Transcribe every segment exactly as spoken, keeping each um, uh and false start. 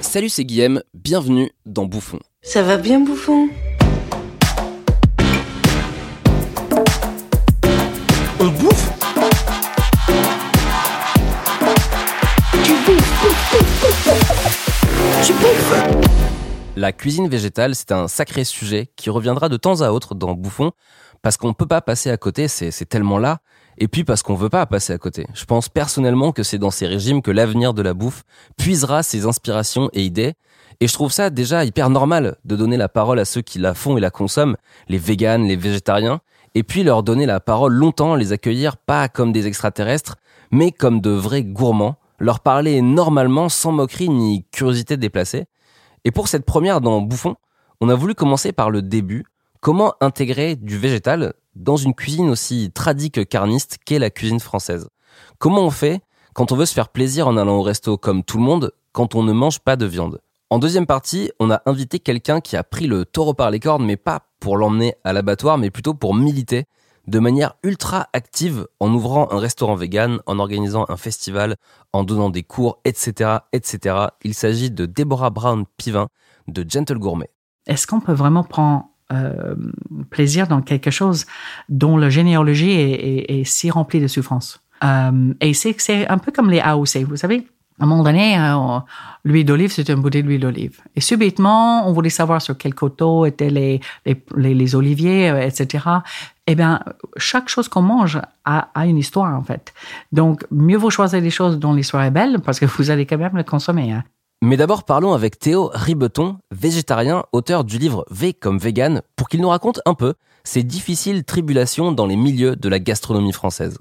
Salut, c'est Guillaume, bienvenue dans Bouffon. Ça va bien, Bouffon ? On bouffe ? Tu bouffes, tu bouffes. La cuisine végétale, c'est un sacré sujet qui reviendra de temps à autre dans Bouffon, parce qu'on ne peut pas passer à côté, c'est, c'est tellement là, et puis parce qu'on ne veut pas passer à côté. Je pense personnellement que c'est dans ces régimes que l'avenir de la bouffe puisera ses inspirations et idées, et je trouve ça déjà hyper normal de donner la parole à ceux qui la font et la consomment, les véganes, les végétariens, et puis leur donner la parole longtemps, les accueillir pas comme des extraterrestres, mais comme de vrais gourmands, leur parler normalement sans moquerie ni curiosité déplacée. Et pour cette première dans Bouffon, on a voulu commencer par le début. Comment intégrer du végétal dans une cuisine aussi tradie que carniste qu'est la cuisine française ? Comment on fait quand on veut se faire plaisir en allant au resto comme tout le monde, quand on ne mange pas de viande ? En deuxième partie, on a invité quelqu'un qui a pris le taureau par les cornes, mais pas pour l'emmener à l'abattoir, mais plutôt pour militer de manière ultra active en ouvrant un restaurant vegan, en organisant un festival, en donnant des cours, et cetera, et cetera. Il s'agit de Déborah Brown-Pivin de Gentle Gourmet. Est-ce qu'on peut vraiment prendre euh, plaisir dans quelque chose dont la généalogie est, est, est si remplie de souffrance? Euh, et c'est, c'est un peu comme les A O C, vous savez. À un moment donné, euh, l'huile d'olive, c'était une bouteille d'huile d'olive. Et subitement, on voulait savoir sur quel coteau étaient les, les, les, les oliviers, euh, et cetera. Eh bien, chaque chose qu'on mange a, a une histoire, en fait. Donc, mieux vaut choisir des choses dont l'histoire est belle, parce que vous allez quand même le consommer. Hein. Mais d'abord, parlons avec Théo Ribeton, végétarien, auteur du livre V comme vegan, pour qu'il nous raconte un peu ses difficiles tribulations dans les milieux de la gastronomie française.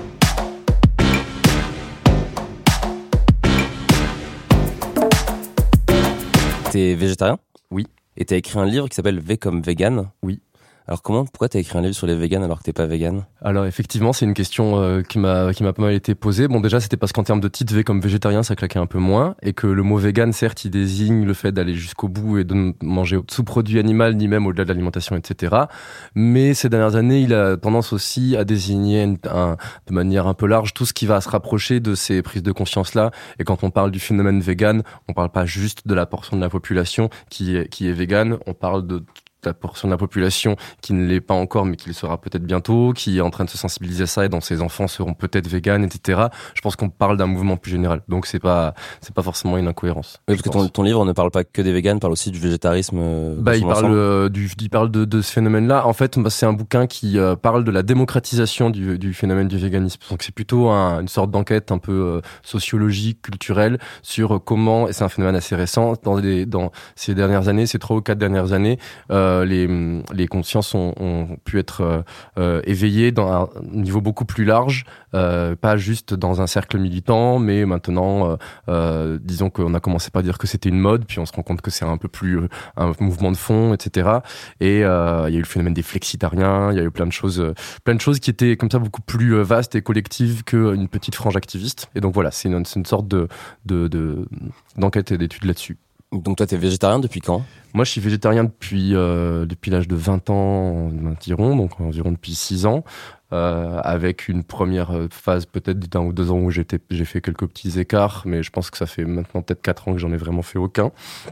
T'es végétarien ? Oui. Et t'as écrit un livre qui s'appelle V comme vegan ? Oui. Alors comment, pourquoi t'as écrit un livre sur les végans alors que t'es pas vegan ? Alors effectivement, c'est une question euh, qui m'a qui m'a pas mal été posée. Bon, déjà, c'était parce qu'en termes de titre, V comme végétarien, ça claquait un peu moins, et que le mot vegan, certes, il désigne le fait d'aller jusqu'au bout et de ne manger de sous-produits animaux, ni même au-delà de l'alimentation, et cetera. Mais ces dernières années, il a tendance aussi à désigner une, un, de manière un peu large tout ce qui va se rapprocher de ces prises de conscience-là. Et quand on parle du phénomène vegan, on parle pas juste de la portion de la population qui est, qui est vegan, on parle de la portion de la population qui ne l'est pas encore mais qui le sera peut-être bientôt, qui est en train de se sensibiliser à ça et dont ses enfants seront peut-être véganes, et cetera. Je pense qu'on parle d'un mouvement plus général, donc c'est pas c'est pas forcément une incohérence. Oui, parce que ton, ton livre ne parle pas que des véganes, parle aussi du végétarisme. Euh, bah il parle euh, du il parle de, de ce phénomène-là. En fait, bah, c'est un bouquin qui euh, parle de la démocratisation du, du phénomène du véganisme. Donc c'est plutôt un, une sorte d'enquête un peu euh, sociologique, culturelle sur euh, comment, et c'est un phénomène assez récent dans les dans ces dernières années, ces trois ou quatre dernières années. Euh, Les, les consciences ont, ont pu être euh, éveillées dans un niveau beaucoup plus large, euh, pas juste dans un cercle militant, mais maintenant, euh, euh, disons qu'on a commencé par dire que c'était une mode, puis on se rend compte que c'est un peu plus euh, un mouvement de fond, et cetera. Et euh, il y a eu le phénomène des flexitariens, il y a eu plein de choses, euh, plein de choses qui étaient comme ça beaucoup plus euh, vastes et collectives qu'une petite frange activiste. Et donc voilà, c'est une, c'est une sorte de, de, de d'enquête et d'étude là-dessus. Donc toi, t'es végétarien depuis quand ? Moi, je suis végétarien depuis euh, depuis l'âge de vingt ans environ, donc environ depuis six ans, euh, avec une première phase peut-être d'un ou deux ans où j'étais, j'ai fait quelques petits écarts, mais je pense que ça fait maintenant peut-être quatre ans que j'en ai vraiment fait aucun.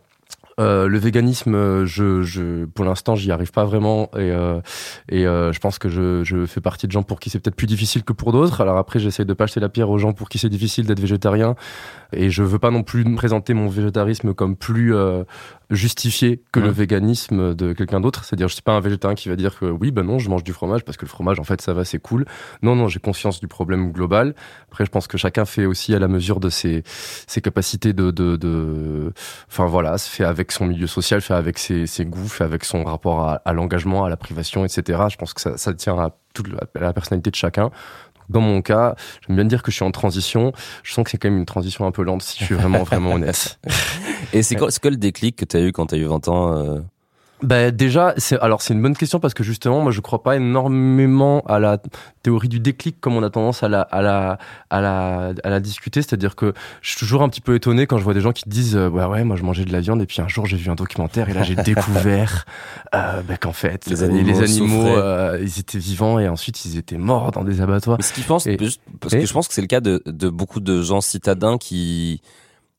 Euh, le véganisme, je, je, pour l'instant, j'y arrive pas vraiment, et, euh, et euh, je pense que je, je fais partie de gens pour qui c'est peut-être plus difficile que pour d'autres. Alors après, j'essaie de pas jeter la pierre aux gens pour qui c'est difficile d'être végétarien, et je veux pas non plus présenter mon végétarisme comme plus euh, justifié que ouais. le véganisme de quelqu'un d'autre. C'est-à-dire, je suis pas un végétarien qui va dire que oui, ben non, je mange du fromage parce que le fromage, en fait, ça va, c'est cool. Non, non, j'ai conscience du problème global. Après, je pense que chacun fait aussi à la mesure de ses, ses capacités de, de, de, enfin voilà, se fait avec son milieu social, fait avec ses, ses goûts, fait avec son rapport à, à l'engagement, à la privation, et cetera. Je pense que ça, ça tient à toute la, à la personnalité de chacun. Dans mon cas, j'aime bien dire que je suis en transition. Je sens que c'est quand même une transition un peu lente, si je suis vraiment, vraiment honnête. Et c'est quoi, c'est quoi le déclic que tu as eu quand tu as eu vingt ans euh... Bah déjà, c'est alors c'est une bonne question parce que justement, moi je crois pas énormément à la théorie du déclic comme on a tendance à la à la à la à la discuter, c'est-à-dire que je suis toujours un petit peu étonné quand je vois des gens qui disent euh, ouais ouais, moi je mangeais de la viande et puis un jour j'ai vu un documentaire et là j'ai découvert euh, bah, qu'en fait les animaux, les animaux euh, ils étaient vivants et ensuite ils étaient morts dans des abattoirs. Mais ce qu'ils pensent, et, juste parce et, que je pense que c'est le cas de de beaucoup de gens citadins qui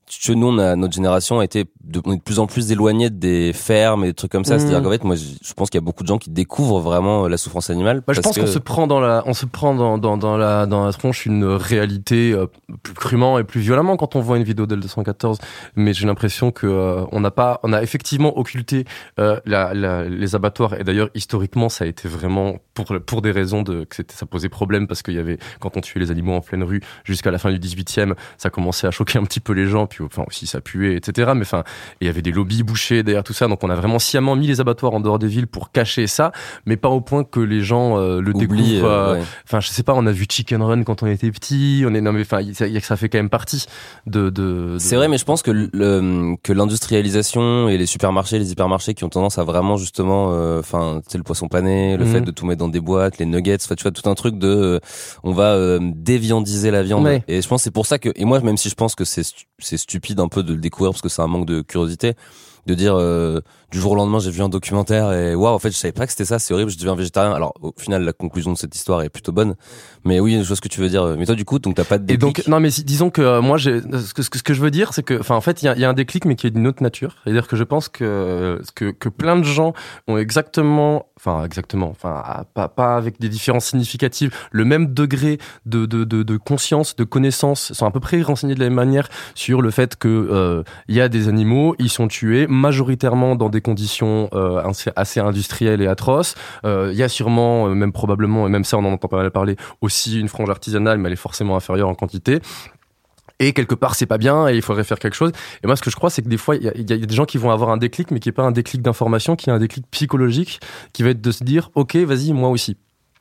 tu nous, on a, notre génération a été de, on est de plus en plus éloigné des fermes et des trucs comme ça. Mmh. C'est-à-dire qu'en fait, moi, je pense qu'il y a beaucoup de gens qui découvrent vraiment la souffrance animale. Bah, je pense que... qu'on se prend dans la, on se prend dans, dans, dans la, dans la tronche une réalité euh, plus crûment et plus violemment quand on voit une vidéo d'L deux cent quatorze. Mais j'ai l'impression que euh, on n'a pas, on a effectivement occulté euh, la, la, les abattoirs. Et d'ailleurs, historiquement, ça a été vraiment pour pour des raisons de que c'était, ça posait problème parce qu'il y avait quand on tuait les animaux en pleine rue jusqu'à la fin du dix-huitième, ça commençait à choquer un petit peu les gens. Puis enfin aussi ça puait, et cetera. Mais enfin, il y avait des lobbies bouchers derrière tout ça. Donc on a vraiment sciemment mis les abattoirs en dehors des villes pour cacher ça, mais pas au point que les gens euh, le Oublie, découvrent. euh, ouais. Enfin, je sais pas. On a vu Chicken Run quand on était petit. On est non mais enfin, ça, ça fait quand même partie de. de, de... C'est vrai, mais je pense que le, que l'industrialisation et les supermarchés, les hypermarchés qui ont tendance à vraiment justement, enfin, euh, tu sais, le poisson pané, le mmh. fait de tout mettre dans des boîtes, les nuggets, enfin, tu vois, tout un truc de, euh, on va euh, déviandiser la viande. Ouais. Et je pense que c'est pour ça que, et moi, même si je pense que c'est c'est stupide un peu de le découvrir parce que c'est un manque de curiosité, de dire euh, du jour au lendemain j'ai vu un documentaire et waouh, en fait je savais pas que c'était ça, c'est horrible, je deviens végétarien. Alors au final la conclusion de cette histoire est plutôt bonne, mais oui, je vois ce que tu veux dire. Mais toi du coup, donc t'as pas de déclic. Et donc non, mais si, disons que euh, moi j'ai ce que, ce que ce que je veux dire, c'est que enfin en fait il y a, y a un déclic mais qui est d'une autre nature. C'est-à-dire que je pense que que que plein de gens ont exactement enfin exactement enfin pas pas avec des différences significatives le même degré de de de, de conscience, de connaissance, sont à peu près renseignés de la même manière sur le fait que euh, il y a des animaux, ils sont tués majoritairement dans des conditions euh, assez industrielles et atroces. Il euh, y a sûrement, euh, même probablement, et même ça on en entend pas mal parler, aussi une frange artisanale, mais elle est forcément inférieure en quantité. Et quelque part, c'est pas bien et il faudrait faire quelque chose. Et moi, ce que je crois, c'est que des fois, il y a, y a des gens qui vont avoir un déclic, mais qui est pas un déclic d'information, qui est un déclic psychologique, qui va être de se dire, ok, vas-y, moi aussi.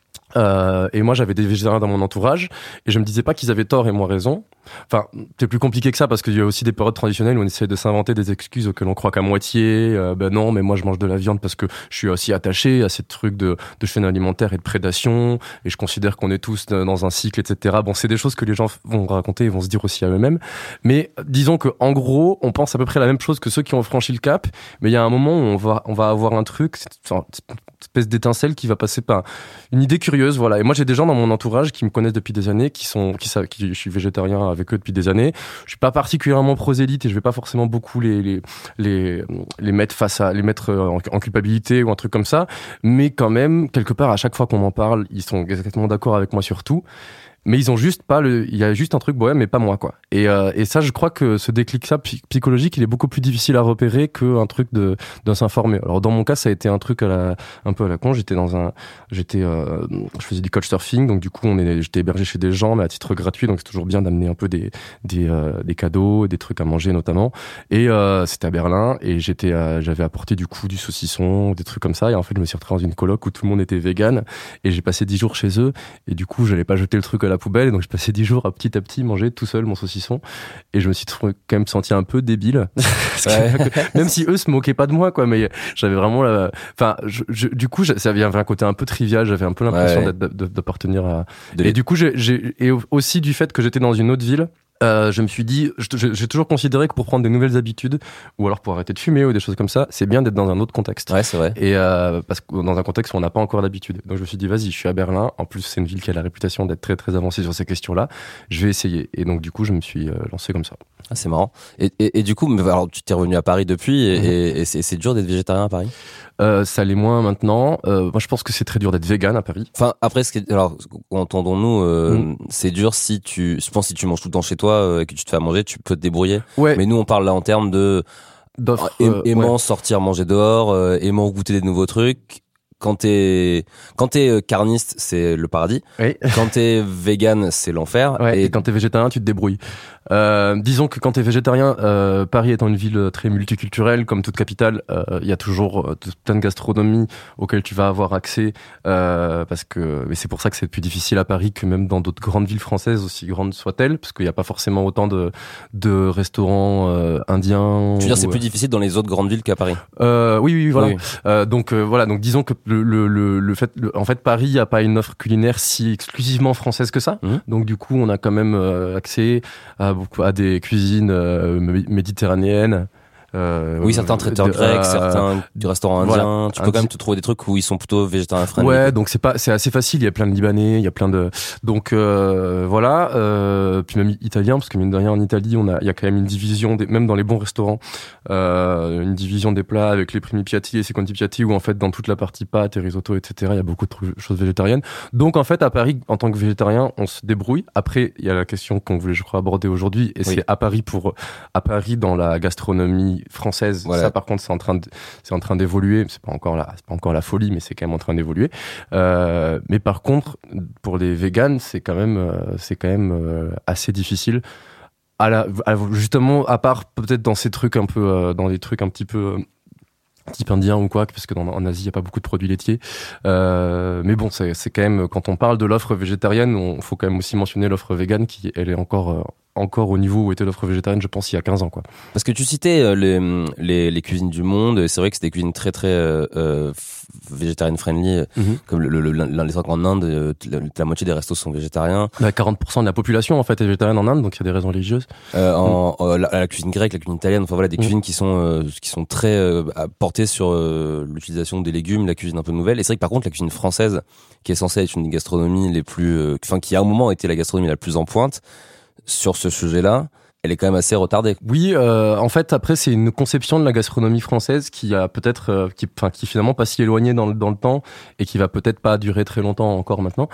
Euh, et moi, j'avais des végétariens dans mon entourage, et je me disais pas qu'ils avaient tort et moi raison. Enfin, c'est plus compliqué que ça parce qu'il y a aussi des périodes traditionnelles où on essaie de s'inventer des excuses auxquelles on croit qu'à moitié. Euh, ben non, mais moi je mange de la viande parce que je suis aussi attaché à ces trucs de, de chaîne alimentaire et de prédation, et je considère qu'on est tous dans un cycle, et cetera. Bon, c'est des choses que les gens vont raconter et vont se dire aussi à eux-mêmes. Mais disons que en gros, on pense à peu près la même chose que ceux qui ont franchi le cap. Mais il y a un moment où on va, on va avoir un truc, enfin, une espèce d'étincelle qui va passer par une idée curieuse, voilà. Et moi, j'ai des gens dans mon entourage qui me connaissent depuis des années, qui sont, qui savent, qui, je suis végétarien avec eux depuis des années. Je suis pas particulièrement prosélyte et je vais pas forcément beaucoup les les les les mettre face à les mettre en, en culpabilité ou un truc comme ça, mais quand même quelque part à chaque fois qu'on m'en parle, ils sont exactement d'accord avec moi sur tout. Mais ils ont juste pas le, il y a juste un truc, ouais, mais pas moi, quoi. Et, euh, et ça, je crois que ce déclic ça, psychologique, il est beaucoup plus difficile à repérer qu'un truc de, de s'informer. Alors, dans mon cas, ça a été un truc à la, un peu à la con. J'étais dans un, j'étais, euh, je faisais du couchsurfing, donc du coup, on est, j'étais hébergé chez des gens, mais à titre gratuit, donc c'est toujours bien d'amener un peu des, des, euh, des cadeaux, des trucs à manger, notamment. Et, euh, c'était à Berlin, et j'étais, euh, j'avais apporté du coup du saucisson, des trucs comme ça, et en fait, je me suis retrouvé dans une coloc où tout le monde était vegan, et j'ai passé dix jours chez eux, et du coup, j'allais pas jeter le truc à la poubelle, et donc je passais dix jours à petit à petit manger tout seul mon saucisson, et je me suis trouvé, quand même senti un peu débile parce que, même si eux se moquaient pas de moi, quoi, mais j'avais vraiment la, enfin je, je, du coup ça avait un côté un peu trivial, j'avais un peu l'impression ouais. d'être, d'appartenir à de et du coup j'ai, j'ai et aussi du fait que j'étais dans une autre ville. Euh, je me suis dit, j'ai toujours considéré que pour prendre des nouvelles habitudes, ou alors pour arrêter de fumer ou des choses comme ça, c'est bien d'être dans un autre contexte. Ouais, c'est vrai. Et euh, parce que dans un contexte où on n'a pas encore d'habitude. Donc je me suis dit, vas-y, je suis à Berlin. En plus, c'est une ville qui a la réputation d'être très très avancée sur ces questions-là. Je vais essayer. Et donc du coup, je me suis euh, lancé comme ça. Ah, c'est marrant. Et, et, et du coup, alors tu t'es revenu à Paris depuis, et, mmh. et, et c'est, c'est dur d'être végétarien à Paris. Euh, ça l'est moins maintenant. Euh, moi, je pense que c'est très dur d'être vegan à Paris. Enfin, après, ce qui est, alors, entendons-nous, euh, mmh. c'est dur si tu, je pense, si tu manges tout le temps chez toi euh, et que tu te fais à manger, tu peux te débrouiller. Ouais. Mais nous, on parle là en termes de d'offres, euh, aimant ouais. sortir manger dehors, euh, aimant goûter des nouveaux trucs. Quand t'es, quand t'es carniste, c'est le paradis. Oui. Quand t'es vegan, c'est l'enfer. Ouais, et... et quand t'es végétarien, tu te débrouilles. Euh, disons que quand t'es végétarien, euh, Paris étant une ville très multiculturelle, comme toute capitale, il euh, y a toujours euh, plein de gastronomies auxquelles tu vas avoir accès, euh, parce que, mais c'est pour ça que c'est plus difficile à Paris que même dans d'autres grandes villes françaises, aussi grandes soient-elles, parce qu'il n'y a pas forcément autant de, de restaurants euh, indiens. Tu veux dire, ou, c'est plus difficile dans les autres grandes villes qu'à Paris? Euh, oui, oui, voilà. Oui. Euh, donc euh, voilà, donc disons que le, le, le, le fait, le, en fait, Paris a pas une offre culinaire si exclusivement française que ça. Mmh. Donc du coup, on a quand même euh, accès à beaucoup à des cuisines euh, méditerranéennes, Euh, Oui, certains traiteurs de- grecs, euh, certains du restaurant indien. voilà, tu peux un quand même petit- te trouver des trucs où ils sont plutôt végétariens friendly. Ouais, donc c'est pas, c'est assez facile. Il y a plein de Libanais, il y a plein de, donc euh, voilà. Euh, puis même italien, parce que mine de rien en Italie, on a, il y a quand même une division, des, même dans les bons restaurants, euh, une division des plats avec les primi piatti et secondi piatti, où en fait dans toute la partie pâtes et risotto, et cetera, il y a beaucoup de trucs- choses végétariennes. Donc en fait à Paris, en tant que végétarien, on se débrouille. Après, il y a la question qu'on voulait, je crois, aborder aujourd'hui, et Oui. c'est à Paris pour, à Paris dans la gastronomie française. Voilà. Ça, par contre, c'est en train de, c'est en train d'évoluer. C'est pas encore la, c'est pas encore la folie, mais c'est quand même en train d'évoluer. Euh, mais par contre, pour les véganes, c'est quand même, euh, c'est quand même euh, assez difficile. À la, à- justement, à part peut-être dans ces trucs un peu, euh, dans des trucs un petit peu euh, type indien ou quoi, parce que dans, en Asie, il n'y a pas beaucoup de produits laitiers. Euh, mais bon, c'est, c'est quand même, quand on parle de l'offre végétarienne, on faut quand même aussi mentionner l'offre végane qui, elle est encore, euh, encore au niveau où était l'offre végétarienne, je pense, il y a quinze ans, quoi. Parce que tu citais euh, les, les, les cuisines du monde, et c'est vrai que c'est des cuisines très très euh, euh, végétarian friendly, Mm-hmm. comme le, le, l'un des trucs en Inde, euh, la, la moitié des restos sont végétariens. Bah, quarante pour cent de la population, en fait, est végétarienne en Inde, donc il y a des raisons religieuses. Euh, en, en- la, la cuisine grecque, la cuisine italienne, enfin voilà, des Mm. cuisines qui sont euh, qui sont très euh, portées sur euh, l'utilisation des légumes, la cuisine un peu nouvelle. Et c'est vrai que par contre, la cuisine française, qui est censée être une des gastronomies les plus, euh, enfin qui à un moment été la gastronomie la plus en pointe sur ce sujet-là, elle est quand même assez retardée. Oui, euh, en fait, après, c'est une conception de la gastronomie française qui a peut-être, euh, qui, enfin, qui finalement pas si éloignée dans le, dans le temps et qui va peut-être pas durer très longtemps encore maintenant.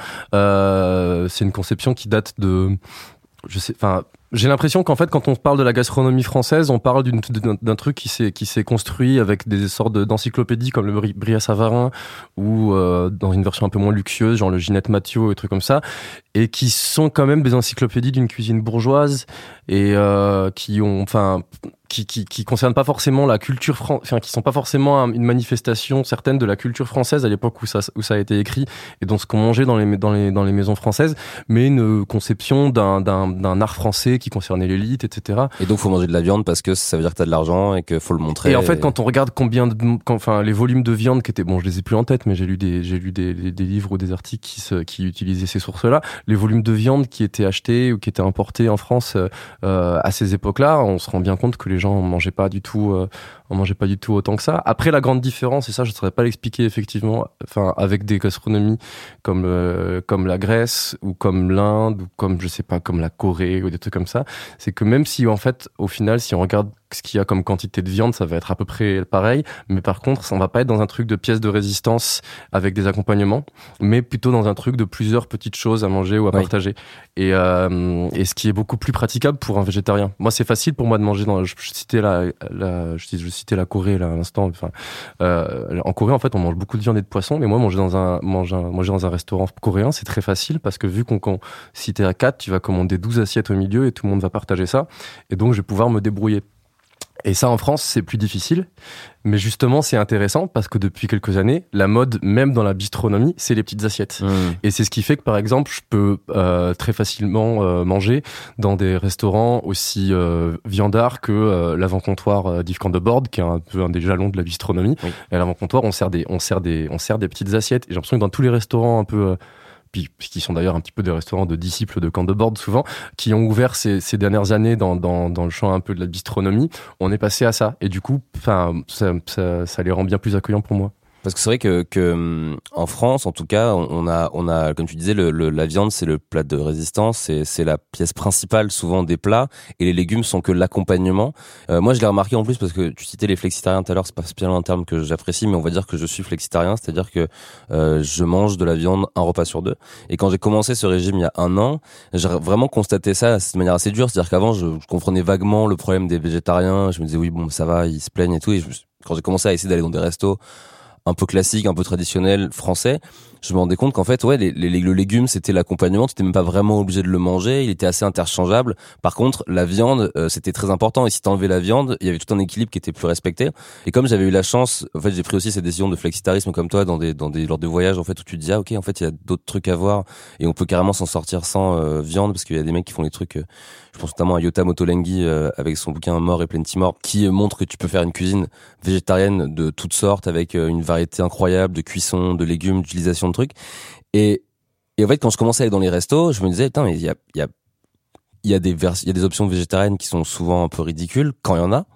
Euh, c'est une conception qui date de, je sais, enfin, j'ai l'impression qu'en fait, quand on parle de la gastronomie française, on parle d'une, d'un, d'un truc qui s'est, qui s'est construit avec des sortes de, d'encyclopédies comme le Bri- Brillat-Savarin ou euh, dans une version un peu moins luxueuse, genre le Ginette Mathieu et des trucs comme ça, et qui sont quand même des encyclopédies d'une cuisine bourgeoise et euh, qui ont, enfin, qui, qui, qui concernent pas forcément la culture fran- enfin, qui sont pas forcément un- une manifestation certaine de la culture française à l'époque où ça, où ça a été écrit et dans ce qu'on mangeait dans les, dans les, dans les maisons françaises, mais une conception d'un, d'un, d'un art français qui concernait l'élite, et cetera. Et donc faut manger de la viande parce que ça veut dire que t'as de l'argent et qu'il faut le montrer. Et en fait, quand on regarde combien de, quand, enfin, les volumes de viande qui étaient, bon, je les ai plus en tête, mais j'ai lu des, j'ai lu des, des, des livres ou des articles qui se, qui utilisaient ces sources-là. Les volumes de viande qui étaient achetés ou qui étaient importés en France, euh, à ces époques-là, on se rend bien compte que les gens en mangeaient pas du tout, euh, on mangeait pas du tout autant que ça. Après, la grande différence, et ça, je ne saurais pas l'expliquer effectivement, enfin, avec des gastronomies comme, euh, comme la Grèce ou comme l'Inde ou comme, je sais pas, comme la Corée ou des trucs comme ça, c'est que même si, en fait, au final, si on regarde ce qu'il y a comme quantité de viande, ça va être à peu près pareil. Mais par contre, on va pas être dans un truc de pièces de résistance avec des accompagnements, mais plutôt dans un truc de plusieurs petites choses à manger ou à Oui. partager. Et, euh, et ce qui est beaucoup plus praticable pour un végétarien. Moi, c'est facile pour moi de manger dans, je, je citais la, la, je, je citais la Corée, là, à l'instant. Enfin, euh, en Corée, en fait, on mange beaucoup de viande et de poisson. Mais moi, manger dans un, manger, un, manger dans un restaurant coréen, c'est très facile parce que vu qu'on, qu'on si t'es à quatre, tu vas commander douze assiettes au milieu et tout le monde va partager ça. Et donc, je vais pouvoir me débrouiller. Et ça, en France, c'est plus difficile. Mais justement, c'est intéressant parce que depuis quelques années, la mode, même dans la bistronomie, c'est les petites assiettes. Mmh. Et c'est ce qui fait que, par exemple, je peux euh, très facilement euh, manger dans des restaurants aussi euh, viandards que euh, l'avant-comptoir euh, d'Yves Candebord, qui est un peu un des jalons de la bistronomie. Oui. Et à l'avant-comptoir, on sert des, on sert des, on sert des petites assiettes. Et j'ai l'impression que dans tous les restaurants un peu... Euh, puis qui sont d'ailleurs un petit peu des restaurants de disciples de Candebord souvent, qui ont ouvert ces, ces dernières années dans, dans, dans le champ un peu de la bistronomie, on est passé à ça. Et du coup, enfin, ça, ça, ça les rend bien plus accueillants pour moi. Parce que c'est vrai que, que en France, en tout cas, on a, on a, comme tu disais, le, le, la viande, c'est le plat de résistance, c'est, c'est la pièce principale souvent des plats, et les légumes sont que l'accompagnement. Euh, moi, je l'ai remarqué en plus parce que tu citais les flexitariens tout à l'heure, c'est pas spécialement un terme que j'apprécie, mais on va dire que je suis flexitarien, c'est-à-dire que euh, je mange de la viande un repas sur deux. Et quand j'ai commencé ce régime il y a un an, j'ai vraiment constaté ça de manière assez dure, c'est-à-dire qu'avant, je, je comprenais vaguement le problème des végétariens, je me disais oui, bon, ça va, ils se plaignent et tout, et je, quand j'ai commencé à essayer d'aller dans des restos un peu classique, un peu traditionnel français, je me rendais compte qu'en fait, ouais, les, les, le légume, c'était l'accompagnement, tu n'étais même pas vraiment obligé de le manger, il était assez interchangeable. Par contre, la viande, euh, c'était très important, et si t'enlevais la viande, il y avait tout un équilibre qui était plus respecté. Et comme j'avais eu la chance, en fait, j'ai pris aussi cette décision de flexitarisme comme toi, dans des, dans des, lors de voyages, en fait, où tu te dis, ah, ok, en fait, il y a d'autres trucs à voir, et on peut carrément s'en sortir sans euh, viande, parce qu'il y a des mecs qui font des trucs, euh, je pense notamment à Yota Motolenghi, euh, avec son bouquin Mort et Plenty-Mort, qui euh, montre que tu peux faire une cuisine végétarienne de toutes sortes, avec euh, une variété incroyable de cuisson, de légumes, d'utilisation de trucs. Et, et en fait, quand je commençais à aller dans les restos, je me disais, putain, mais il y a, il y a, il y a des vers, il y a des options végétariennes qui sont souvent un peu ridicules, quand il y en a.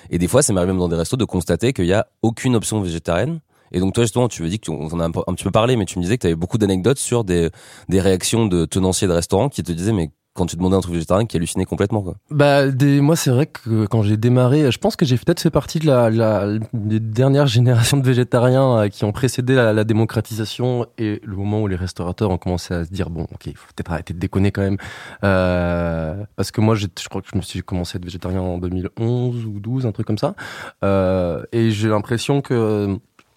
Et des fois, ça m'arrive même dans des restos de constater qu'il y a aucune option végétarienne. Et donc toi justement, tu me dis qu'on en a un, peu, un petit peu parlé, mais tu me disais que tu avais beaucoup d'anecdotes sur des des réactions de tenanciers de restaurants qui te disaient mais quand tu demandais un truc végétarien qui hallucinait complètement quoi. Bah des, moi c'est vrai que quand j'ai démarré, je pense que j'ai peut-être fait partie de la, la des dernières générations de végétariens euh, qui ont précédé la, la démocratisation et le moment où les restaurateurs ont commencé à se dire bon ok il faut peut-être arrêter de déconner quand même euh, parce que moi j'ai, je crois que je me suis commencé à être végétarien en deux mille onze ou douze un truc comme ça euh, et j'ai l'impression que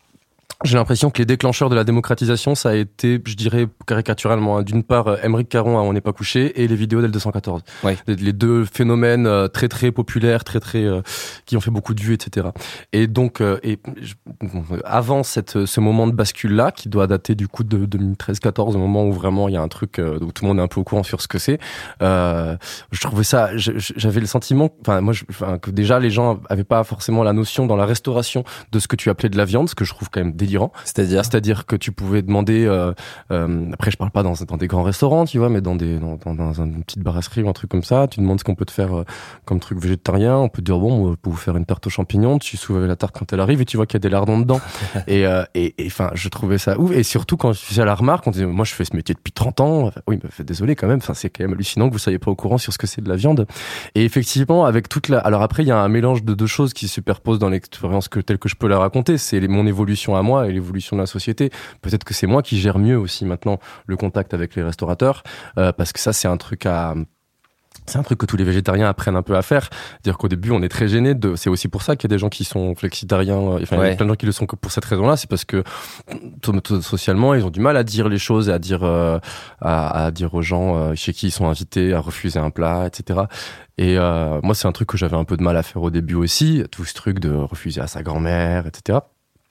J'ai l'impression que les déclencheurs de la démocratisation, ça a été, je dirais caricaturalement, d'une part, Aymeric Caron à On n'est pas couché et les vidéos d'L deux cent quatorze. Ouais. Les deux phénomènes très très populaires, très très euh, qui ont fait beaucoup de vues, et cetera. Et donc, euh, et je, avant cette, ce moment de bascule-là, qui doit dater du coup de deux mille treize quatorze, au moment où vraiment il y a un truc euh, où tout le monde est un peu au courant sur ce que c'est, euh, je trouvais ça, je, j'avais le sentiment, enfin moi, je, enfin, que déjà les gens avaient pas forcément la notion dans la restauration de ce que tu appelais de la viande, ce que je trouve quand même délirant. C'est-à-dire C'est-à-dire que tu pouvais demander, euh, euh, après je parle pas dans, dans des grands restaurants, tu vois, mais dans des dans, dans, dans une petite brasserie ou un truc comme ça, tu demandes ce qu'on peut te faire euh, comme truc végétarien, on peut te dire bon, on peut vous faire une tarte aux champignons, tu soulèves la tarte quand elle arrive et tu vois qu'il y a des lardons dedans. et euh, et enfin, je trouvais ça ouf. Et surtout quand je faisais la remarque, on disait moi je fais ce métier depuis trente ans. Enfin, oui, mais désolé quand même. Enfin, c'est quand même hallucinant que vous soyez pas au courant sur ce que c'est de la viande. Et effectivement, avec toute la, alors après il y a un mélange de deux choses qui se superposent dans l'expérience que telle que je peux la raconter. C'est les, mon évolution à moi et l'évolution de la société. Peut-être que c'est moi qui gère mieux aussi maintenant le contact avec les restaurateurs, euh, parce que ça c'est un truc à c'est un truc que tous les végétariens apprennent un peu à faire. Dire qu'au début, on est très gêné de, c'est aussi pour ça qu'il y a des gens qui sont flexitariens, enfin, ouais. Il y a plein de gens qui le sont que pour cette raison-là. C'est parce que, socialement, ils ont du mal à dire les choses et à dire, euh, à, à dire aux gens euh, chez qui ils sont invités à refuser un plat, et cetera. Et, euh, moi, c'est un truc que j'avais un peu de mal à faire au début aussi. Tout ce truc de refuser à sa grand-mère, et cetera.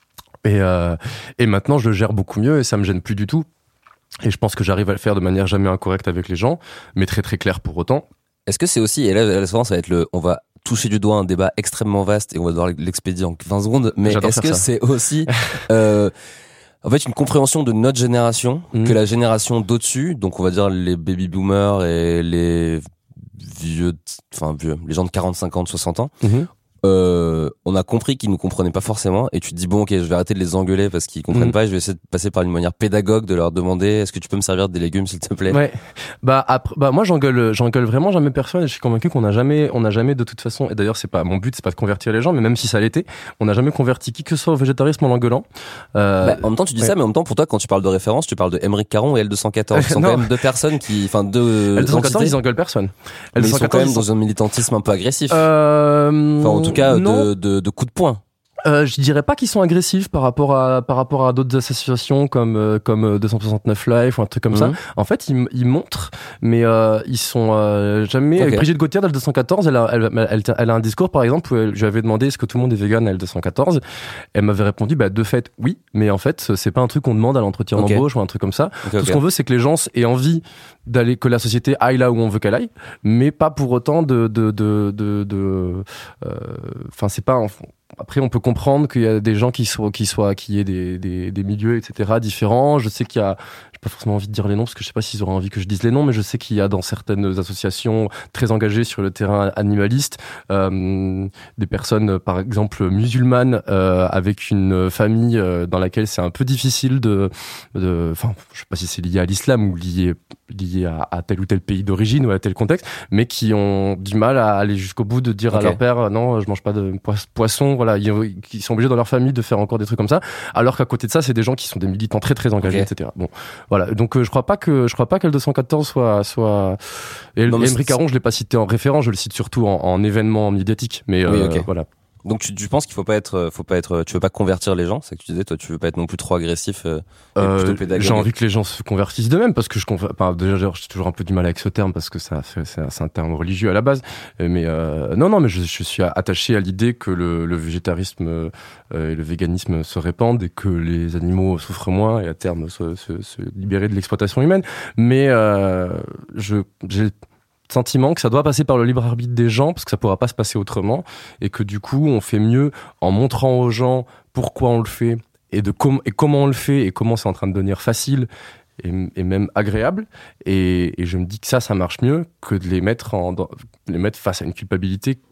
Et, euh, et maintenant, je le gère beaucoup mieux et ça me gêne plus du tout. Et je pense que j'arrive à le faire de manière jamais incorrecte avec les gens, mais très très clair pour autant. Est-ce que c'est aussi, et là, là souvent ça va être le, on va toucher du doigt un débat extrêmement vaste et on va devoir l'expédier en vingt secondes, mais J'adore est-ce que ça. c'est aussi, euh, en fait, une compréhension de notre génération, mmh. que la génération d'au-dessus, donc on va dire les baby boomers et les vieux, enfin vieux, les gens de quarante, cinquante, soixante ans, mmh. Euh, on a compris qu'ils nous comprenaient pas forcément et tu te dis bon ok je vais arrêter de les engueuler parce qu'ils comprennent mmh. pas et je vais essayer de passer par une manière pédagogue de leur demander est-ce que tu peux me servir des légumes s'il te plaît. Ouais. Bah après bah moi j'engueule j'engueule vraiment jamais personne et je suis convaincu qu'on n'a jamais on n'a jamais de toute façon et d'ailleurs c'est pas mon but c'est pas de convertir les gens mais même si ça l'était on n'a jamais converti qui que ce soit au végétarisme en l'engueulant. Euh, bah, en même temps tu dis ouais. ça mais en même temps pour toi quand tu parles de référence tu parles de Aymeric Caron et L deux cent quatorze qui sont quand même deux personnes qui enfin deux L deux cent quatorze ils engueulent personne. Mais ils sont quand même dans un militantisme un peu agressif. Euh... Enfin en tout cas de, de de coups de poing. Euh, je dirais pas qu'ils sont agressifs par rapport à par rapport à d'autres associations comme euh, comme deux cent soixante-neuf Life ou un truc comme mmh. ça. En fait, ils, ils montrent, mais euh, ils sont euh, jamais. Okay. Avec Brigitte Gauthier d'L deux cent quatorze, elle a elle, elle, elle, elle a un discours par exemple où elle, je lui avais demandé est-ce que tout le monde est vegan à L deux cent quatorze. Elle m'avait répondu bah de fait oui, mais en fait c'est pas un truc qu'on demande à l'entretien okay. d'embauche ou un truc comme ça. Okay, Tout okay. ce qu'on veut c'est que les gens aient envie d'aller que la société aille là où on veut qu'elle aille, mais pas pour autant de de de de. de enfin euh, c'est pas. Après, on peut comprendre qu'il y a des gens qui soient, qui soient, qui aient des, des, des milieux, et cetera différents. Je sais qu'il y a, j'ai pas forcément envie de dire les noms parce que je sais pas s'ils auraient envie que je dise les noms, mais je sais qu'il y a dans certaines associations très engagées sur le terrain animaliste, euh, des personnes, par exemple, musulmanes, euh, avec une famille euh, dans laquelle c'est un peu difficile de, de, enfin, je sais pas si c'est lié à l'islam ou lié, lié à, à tel ou tel pays d'origine ou à tel contexte, mais qui ont du mal à aller jusqu'au bout de dire okay. à leur père, non, je mange pas de poisson, voilà, ils sont obligés dans leur famille de faire encore des trucs comme ça, alors qu'à côté de ça, c'est des gens qui sont des militants très très engagés, okay. et cetera. Bon, voilà. Donc euh, je crois pas que je crois pas qu'L deux cent quatorze soit soit. Et Aymeric Caron, je l'ai pas cité en référence, je le cite surtout en, en événement médiatique, mais euh, oui, okay. voilà. Donc tu, tu penses qu'il faut pas être, faut pas être, tu veux pas convertir les gens, c'est ce que tu disais, toi, tu veux pas être non plus trop agressif, euh, euh, plutôt pédagogue. J'ai envie que les gens se convertissent d'eux-mêmes parce que je, enfin, déjà j'ai toujours un peu du mal avec ce terme parce que ça, c'est, c'est un terme religieux à la base, mais euh, non, non, mais je, je suis attaché à l'idée que le, le végétarisme euh, et le véganisme se répandent et que les animaux souffrent moins et à terme se, se, se libérer de l'exploitation humaine. Mais euh, je, j'ai sentiment que ça doit passer par le libre arbitre des gens parce que ça pourra pas se passer autrement et que du coup on fait mieux en montrant aux gens pourquoi on le fait et de com- et comment on le fait et comment c'est en train de devenir facile et, et même agréable et, et je me dis que ça ça marche mieux que de les mettre en de les mettre face à une culpabilité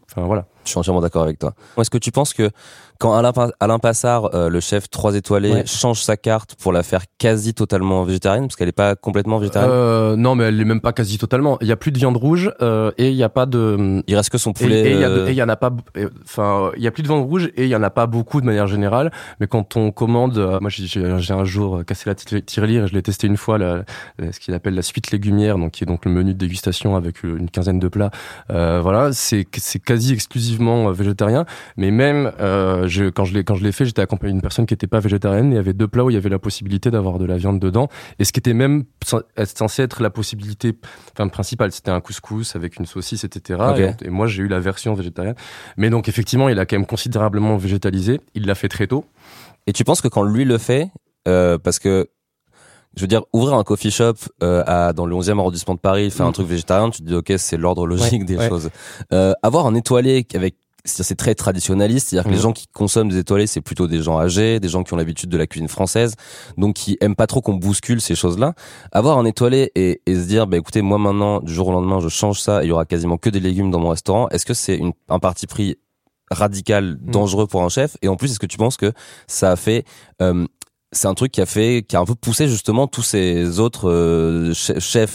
Enfin voilà. Je suis entièrement d'accord avec toi. Est-ce que tu penses que quand Alain, Alain Passard, euh, le chef trois étoilés, ouais. change sa carte pour la faire quasi totalement végétarienne, parce qu'elle est pas complètement végétarienne? euh, Non, mais elle est même pas quasi totalement. Il y a plus de viande rouge euh, et il y a pas de. Il reste que son poulet. Et il euh... y, y en a pas. Enfin, il y a plus de viande rouge et il y en a pas beaucoup de manière générale. Mais quand on commande, euh, moi j'ai, j'ai un jour cassé la tirelire et je l'ai testé une fois, la, la, ce qu'il appelle la suite légumière, donc qui est donc le menu de dégustation avec une quinzaine de plats. Euh, voilà, c'est c'est quasi exclusivement végétarien. Mais même euh, je, quand je l'ai quand je l'ai fait, j'étais accompagné d'une personne qui était pas végétarienne. Et il y avait deux plats où il y avait la possibilité d'avoir de la viande dedans. Et ce qui était même censé être la possibilité, enfin principale, c'était un couscous avec une saucisse, et cetera. Okay. Et, et moi j'ai eu la version végétarienne. Mais donc effectivement, il a quand même considérablement végétalisé. Il l'a fait très tôt. Et tu penses que quand lui le fait, euh, parce que je veux dire, ouvrir un coffee shop euh, à, dans le onzième arrondissement de Paris, faire mmh. un truc végétarien, tu te dis ok, c'est l'ordre logique ouais, des ouais. choses. Euh, avoir un étoilé avec C'est-à-dire, c'est très traditionnaliste, c'est-à-dire que mmh. les gens qui consomment des étoilés, c'est plutôt des gens âgés, des gens qui ont l'habitude de la cuisine française, donc qui aiment pas trop qu'on bouscule ces choses-là. Avoir un étoilé et, et se dire, bah écoutez, moi maintenant, du jour au lendemain, je change ça, et il y aura quasiment que des légumes dans mon restaurant. Est-ce que c'est une, un parti pris radical, dangereux pour un chef? Et en plus, est-ce que tu penses que ça a fait, euh, c'est un truc qui a fait, qui a un peu poussé justement tous ces autres euh, chefs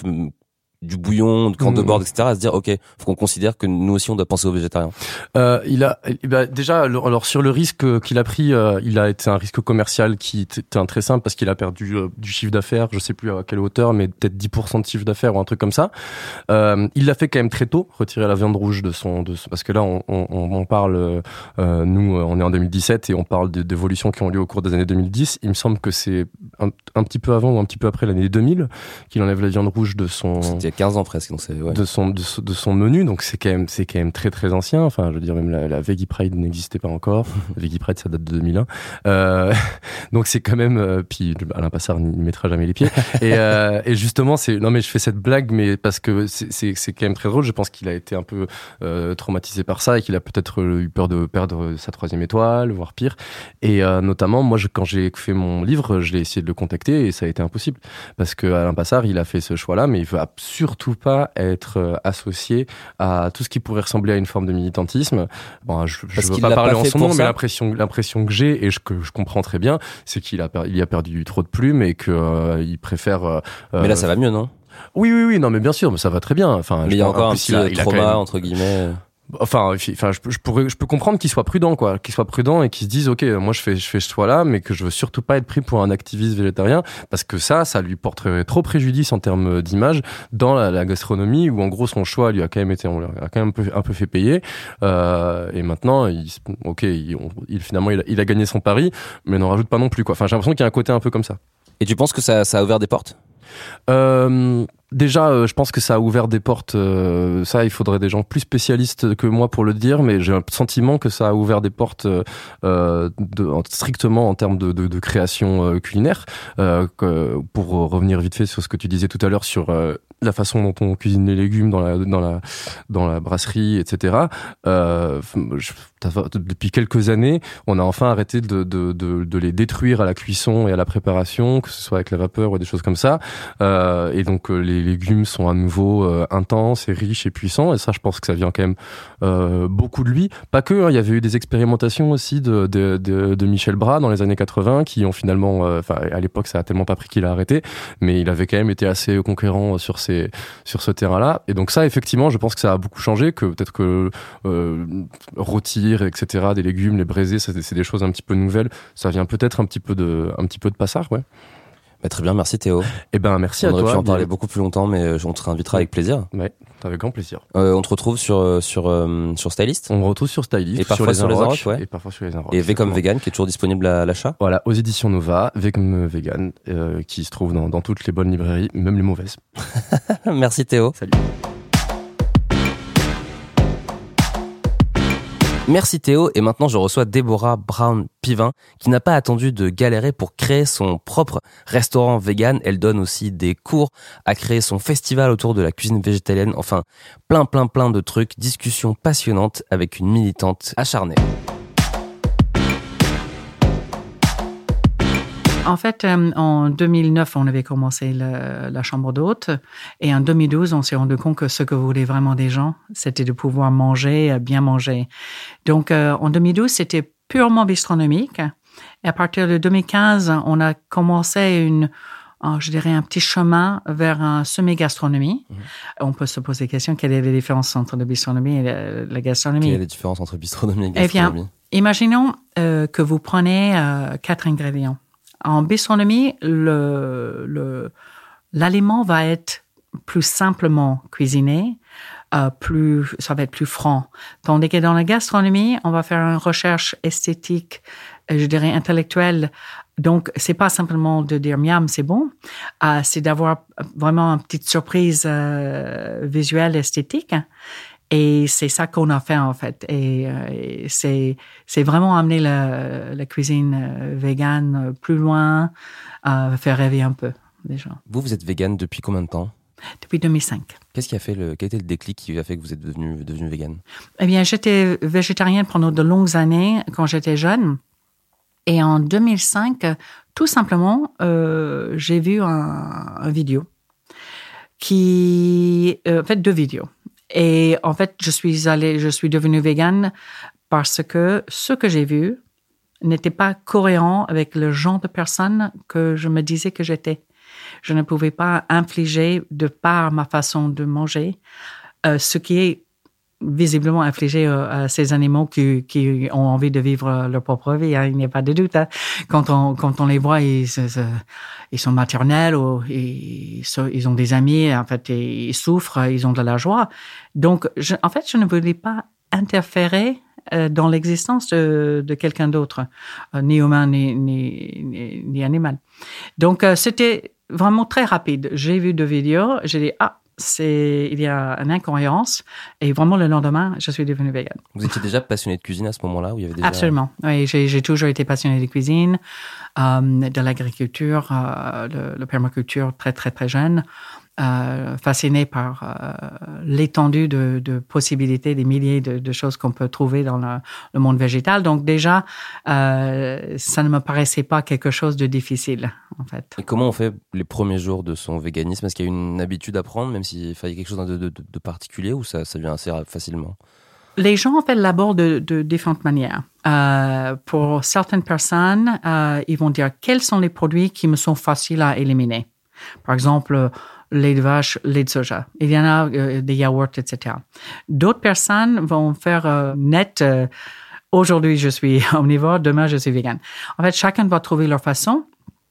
du bouillon, de corne de bord, et cetera, à se dire, ok, faut qu'on considère que nous aussi on doit penser aux végétariens. Euh, il a, bah, déjà, alors sur le risque qu'il a pris, euh, il a été un risque commercial qui était très simple parce qu'il a perdu euh, du chiffre d'affaires, je sais plus à quelle hauteur, mais peut-être dix pour cent de chiffre d'affaires ou un truc comme ça. Euh, il l'a fait quand même très tôt, retirer la viande rouge de son, de son parce que là on, on, on parle, euh, nous on est en deux mille dix-sept et on parle d'évolutions qui ont lieu au cours des années deux mille dix. Il me semble que c'est un, un petit peu avant ou un petit peu après l'année deux mille qu'il enlève la viande rouge de son. C'était quinze ans presque, donc c'est, ouais. de son de, de son menu, donc c'est quand même c'est quand même très très ancien. Enfin, je veux dire, même la, la Veggie Pride n'existait pas encore. La Veggie Pride, ça date de deux mille un. Euh, donc c'est quand même. Euh, puis Alain Passard n'y mettra jamais les pieds. Et, euh, et justement, c'est non mais je fais cette blague, mais parce que c'est c'est, c'est quand même très drôle. Je pense qu'il a été un peu euh, traumatisé par ça et qu'il a peut-être eu peur de perdre sa troisième étoile, voire pire. Et euh, notamment, moi, je, quand j'ai fait mon livre, je l'ai essayé de le contacter et ça a été impossible parce que Alain Passard, il a fait ce choix-là, mais il veut surtout pas être associé à tout ce qui pourrait ressembler à une forme de militantisme. Bon, je ne veux pas parler pas en son nom, mais l'impression, l'impression que j'ai et je, que je comprends très bien, c'est qu'il a, il a perdu trop de plumes et qu'il euh, préfère. Euh, mais là, ça va mieux, non? Oui, oui, oui, non, mais bien sûr, mais ça va très bien. Enfin, mais il y a encore un petit il a, il trauma, même... entre guillemets. Enfin, enfin, je, je pourrais, je peux comprendre qu'il soit prudent, quoi, qu'il soit prudent et qu'il se dise, ok, moi je fais, je fais ce choix-là, mais que je veux surtout pas être pris pour un activiste végétarien, parce que ça, ça lui porterait trop préjudice en termes d'image dans la, la gastronomie, où en gros son choix lui a quand même été, on l'a quand même un peu, un peu fait payer, euh, et maintenant, il, ok, il, il finalement, il a, il a gagné son pari, mais n'en rajoute pas non plus, quoi. Enfin, j'ai l'impression qu'il y a un côté un peu comme ça. Et tu penses que ça, ça a ouvert des portes? Euh, déjà, euh, je pense que ça a ouvert des portes. Euh, ça, il faudrait des gens plus spécialistes que moi pour le dire, mais j'ai un sentiment que ça a ouvert des portes euh, de, strictement en termes de, de, de création euh, culinaire. Euh, que, pour revenir vite fait sur ce que tu disais tout à l'heure sur euh, la façon dont on cuisine les légumes dans la dans la dans la brasserie, et cetera. Euh, je, depuis quelques années, on a enfin arrêté de, de de de les détruire à la cuisson et à la préparation, que ce soit avec la vapeur ou des choses comme ça. Euh, et donc euh, les légumes sont à nouveau euh, intenses et riches et puissants. Et ça, je pense que ça vient quand même euh, beaucoup de lui. Pas que. Hein, il y avait eu des expérimentations aussi de de de, de Michel Bras dans les années quatre-vingts qui ont finalement, enfin euh, à l'époque, ça a tellement pas pris qu'il a arrêté, mais il avait quand même été assez conquérant sur ces sur ce terrain-là. Et donc ça, effectivement, je pense que ça a beaucoup changé. Que peut-être que euh, rôtir, et cetera, des légumes, les braisés, ça, c'est des choses un petit peu nouvelles. Ça vient peut-être un petit peu de un petit peu de Passard, ouais. Bah, très bien, merci Théo. Eh ben merci on à toi. On aurait pu en parler beaucoup plus longtemps, mais on te réinvitera avec plaisir. Ouais, avec grand plaisir. Euh, on te retrouve sur sur euh, sur Stylist. On me retrouve sur Stylist. Et parfois sur les Inrocks, ouais. Et parfois sur les Inrocks. Et V comme Vegan, qui est toujours disponible à l'achat. Voilà, aux éditions Nova, V comme Vegan, euh, qui se trouve dans dans toutes les bonnes librairies, même les mauvaises. Merci Théo. Salut. Merci Théo, et maintenant je reçois Déborah Brown-Pivin qui n'a pas attendu de galérer pour créer son propre restaurant vegan. Elle donne aussi des cours, a créé son festival autour de la cuisine végétalienne, enfin plein plein plein de trucs, discussions passionnantes avec une militante acharnée. En fait, euh, en deux mille neuf, on avait commencé le, la chambre d'hôte. Et en deux mille douze, on s'est rendu compte que ce que voulaient vraiment des gens, c'était de pouvoir manger, bien manger. Donc, euh, en deux mille douze, c'était purement bistronomique. Et à partir de deux mille quinze, on a commencé une, je dirais, un petit chemin vers un semi-gastronomie. Mmh. On peut se poser la question, quelle est la différence entre la bistronomie et la, la gastronomie? Quelle est la différence entre bistronomie et gastronomie? Eh bien, imaginons euh, que vous prenez euh, quatre ingrédients. En bistronomie, le, le, l'aliment va être plus simplement cuisiné, euh, plus, ça va être plus franc. Tandis que dans la gastronomie, on va faire une recherche esthétique, je dirais intellectuelle. Donc, c'est pas simplement de dire miam, c'est bon. Euh, c'est d'avoir vraiment une petite surprise euh, visuelle, esthétique. Et c'est ça qu'on a fait, en fait. Et, euh, et c'est, c'est vraiment amener la, la cuisine euh, végane plus loin, euh, faire rêver un peu, déjà. Vous, vous êtes végane depuis combien de temps? Depuis deux mille cinq. Qu'est-ce qui a fait le, quel était le déclic qui a fait que vous êtes devenu, devenu végane? Eh bien, j'étais végétarienne pendant de longues années quand j'étais jeune. Et en deux mille cinq, tout simplement, euh, j'ai vu un, un vidéo qui, euh, en fait, deux vidéos. Et en fait, je suis allée, je suis devenue végane parce que ce que j'ai vu n'était pas cohérent avec le genre de personne que je me disais que j'étais. Je ne pouvais pas infliger, de par ma façon de manger, euh, ce qui est visiblement infligé euh, à ces animaux qui, qui ont envie de vivre leur propre vie. Hein, il n'y a pas de doute. Hein. Quand on, quand on les voit, ils, ils sont maternels, ou ils, ils ont des amis, en fait, ils souffrent, ils ont de la joie. Donc, je, en fait, je ne voulais pas interférer euh, dans l'existence de, de quelqu'un d'autre, euh, ni humain, ni, ni, ni, ni animal. Donc, euh, c'était vraiment très rapide. J'ai vu deux vidéos, j'ai dit, ah, c'est, il y a une incohérence. Et vraiment, le lendemain, je suis devenue végane. Vous étiez déjà passionné de cuisine à ce moment-là, où il y avait déjà... Absolument. Oui, j'ai, j'ai toujours été passionnée de cuisine, euh, de l'agriculture, euh, de la permaculture très, très, très jeune. Euh, fascinée par euh, l'étendue de, de possibilités, des milliers de, de choses qu'on peut trouver dans le, le monde végétal. Donc déjà, euh, ça ne me paraissait pas quelque chose de difficile, en fait. Et comment on fait les premiers jours de son véganisme? Est-ce qu'il y a une habitude à prendre, même s'il fallait quelque chose de, de, de particulier, ou ça, ça vient assez facilement? Les gens, en fait, l'abordent de, de différentes manières. Euh, pour certaines personnes, euh, ils vont dire quels sont les produits qui me sont faciles à éliminer. Par exemple, lait de vache, lait de soja. Il y en a euh, des yaourts, et cetera. D'autres personnes vont faire euh, net. Euh, aujourd'hui, je suis omnivore, demain, je suis végane. En fait, chacun va trouver leur façon.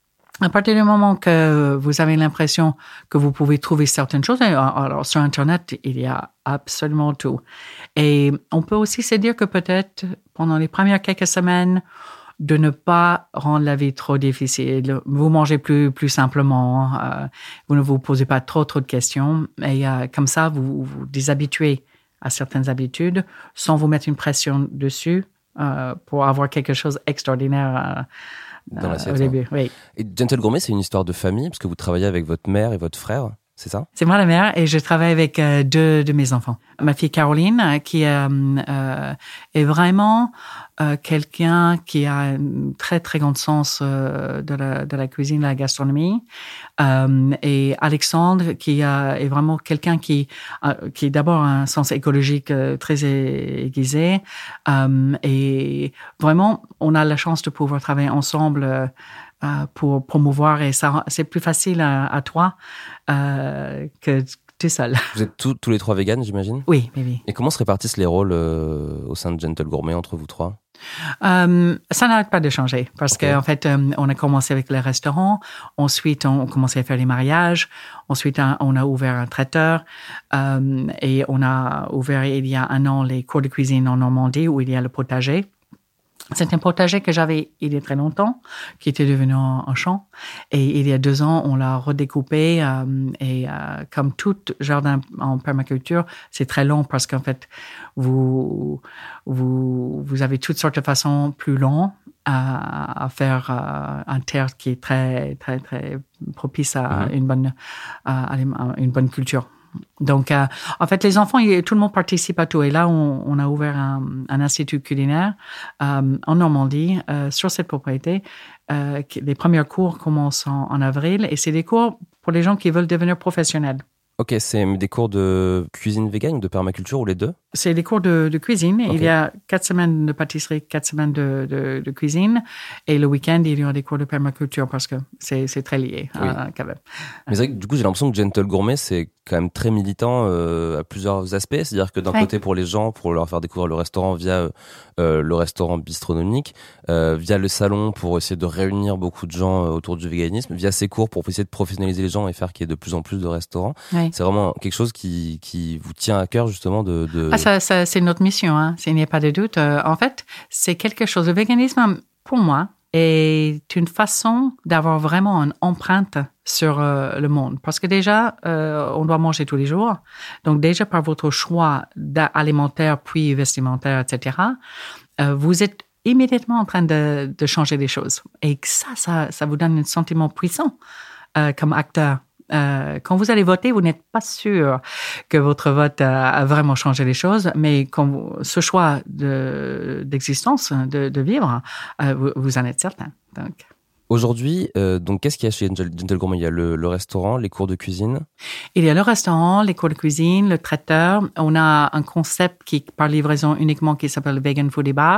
À partir du moment que vous avez l'impression que vous pouvez trouver certaines choses, alors sur Internet, il y a absolument tout. Et on peut aussi se dire que peut-être pendant les premières quelques semaines, de ne pas rendre la vie trop difficile. Vous mangez plus, plus simplement. Euh, vous ne vous posez pas trop, trop de questions. Et euh, comme ça, vous vous déshabituez à certaines habitudes sans vous mettre une pression dessus euh, pour avoir quelque chose d'extraordinaire euh, dans l'assiette, au début. Oui. Et Gentle Gourmet, c'est une histoire de famille, parce que vous travaillez avec votre mère et votre frère, c'est ça? C'est moi la mère et je travaille avec euh, deux de mes enfants. Ma fille Caroline, qui euh, euh, est vraiment euh, quelqu'un qui a un très, très grand sens euh, de, la, de la cuisine, de la gastronomie. Euh, et Alexandre, qui a, est vraiment quelqu'un qui, euh, qui est d'abord un sens écologique euh, très aiguisé. Euh, et vraiment, on a la chance de pouvoir travailler ensemble euh, pour promouvoir, et ça, c'est plus facile à, à toi euh, que tout seul. Vous êtes tous, tous les trois véganes, j'imagine? Oui, oui, oui. Et comment se répartissent les rôles euh, au sein de Gentle Gourmet entre vous trois? Euh, ça n'arrête pas de changer parce okay. qu'en fait, euh, on a commencé avec les restaurants, ensuite on a commencé à faire les mariages, ensuite on a ouvert un traiteur euh, et on a ouvert il y a un an les cours de cuisine en Normandie où il y a le potager. C'est un potager que j'avais il y a très longtemps, qui était devenu un, un champ. Et il y a deux ans, on l'a redécoupé. Euh, et euh, comme tout jardin en permaculture, c'est très long parce qu'en fait, vous, vous, vous avez toutes sortes de façons plus longues à, à faire euh, un terre qui est très, très, très propice à, mmh. une, bonne, à, à une bonne culture. Donc, euh, en fait, les enfants, il- tout le monde participe à tout. Et là, on, on a ouvert un, un institut culinaire euh, en Normandie euh, sur cette propriété. Euh, qui- les premiers cours commencent en, en avril et c'est des cours pour les gens qui veulent devenir professionnels. Ok, c'est des cours de cuisine végane ou de permaculture ou les deux? C'est des cours de, de cuisine. Ok. Il y a quatre semaines de pâtisserie, quatre semaines de, de, de cuisine. Et le week-end, il y aura des cours de permaculture parce que c'est, c'est très lié Oui. euh, quand même. Mais c'est vrai que du coup, j'ai l'impression que Gentle Gourmet, c'est quand même très militant euh, à plusieurs aspects. C'est-à-dire que d'un Ouais. côté, pour les gens, pour leur faire découvrir le restaurant via euh, le restaurant bistronomique, euh, via le salon pour essayer de réunir beaucoup de gens euh, autour du véganisme, via ces cours pour essayer de professionnaliser les gens et faire qu'il y ait de plus en plus de restaurants. Ouais. C'est vraiment quelque chose qui, qui vous tient à cœur justement de... de... Ah, ça, ça, c'est notre mission, hein. Il n'y a pas de doute. Euh, en fait, c'est quelque chose. Le véganisme, pour moi, est une façon d'avoir vraiment une empreinte sur euh, le monde. Parce que déjà, euh, on doit manger tous les jours. Donc déjà, par votre choix alimentaire, puis vestimentaire, et cetera, euh, vous êtes immédiatement en train de, de changer les choses. Et ça, ça, ça vous donne un sentiment puissant euh, comme acteur. Euh, quand vous allez voter, vous n'êtes pas sûr que votre vote a, a vraiment changé les choses, mais quand vous, ce choix de, d'existence, de, de vivre, euh, vous, vous en êtes certain. Donc. Aujourd'hui, euh, donc qu'est-ce qu'il y a chez Gentle, Gentle Gourmet? Il y a le, le restaurant, les cours de cuisine. Il y a le restaurant, les cours de cuisine, le traiteur. On a un concept qui, par livraison uniquement, qui s'appelle Vegan Foodie Bar.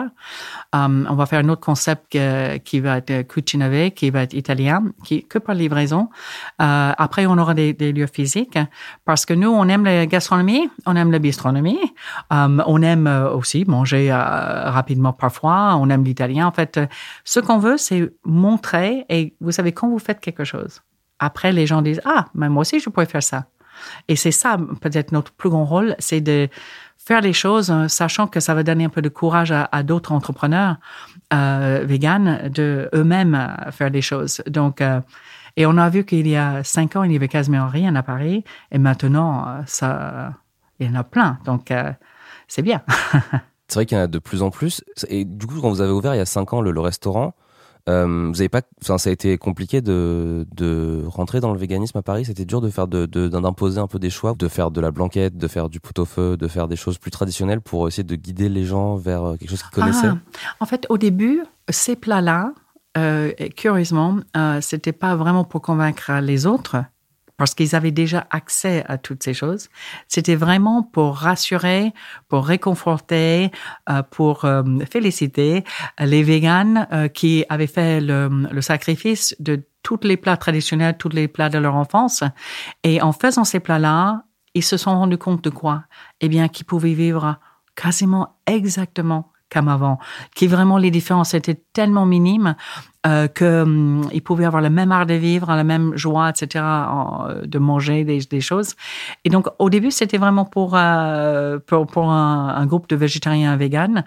Um, on va faire un autre concept que, qui va être Cucinave, qui va être italien, qui que par livraison. Euh, après, on aura des, des lieux physiques parce que nous, on aime la gastronomie, on aime la bistronomie, um, on aime aussi manger euh, rapidement parfois, on aime l'italien. En fait, ce qu'on veut, c'est montrer. Et vous savez, quand vous faites quelque chose, après, les gens disent « Ah, mais moi aussi, je pourrais faire ça. » Et c'est ça, peut-être, notre plus grand rôle, c'est de faire les choses, hein, sachant que ça va donner un peu de courage à, à d'autres entrepreneurs euh, véganes de eux-mêmes faire des choses. Donc, euh, et on a vu qu'il y a cinq ans, il n'y avait quasiment rien à Paris. Et maintenant, ça, il y en a plein. Donc, euh, c'est bien. C'est vrai qu'il y en a de plus en plus. Et du coup, quand vous avez ouvert il y a cinq ans le, le restaurant, Euh, vous avez pas, enfin, ça a été compliqué de, de rentrer dans le véganisme à Paris. C'était dur de faire de, de, d'imposer un peu des choix, de faire de la blanquette, de faire du pot-au-feu, de faire des choses plus traditionnelles pour essayer de guider les gens vers quelque chose qu'ils connaissaient. Ah, en fait, au début, ces plats-là, euh, curieusement, euh, c'était pas vraiment pour convaincre les autres, parce qu'ils avaient déjà accès à toutes ces choses. C'était vraiment pour rassurer, pour réconforter, euh, pour euh, féliciter les véganes euh, qui avaient fait le, le sacrifice de tous les plats traditionnels, tous les plats de leur enfance. Et en faisant ces plats-là, ils se sont rendus compte de quoi? Eh bien, qu'ils pouvaient vivre quasiment exactement comme avant, qui vraiment les différences étaient tellement minimes euh, qu'ils um, pouvaient avoir le même art de vivre, la même joie, et cetera, en, de manger des, des choses. Et donc, au début, c'était vraiment pour, euh, pour, pour un, un groupe de végétariens et véganes.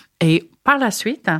Et par la suite,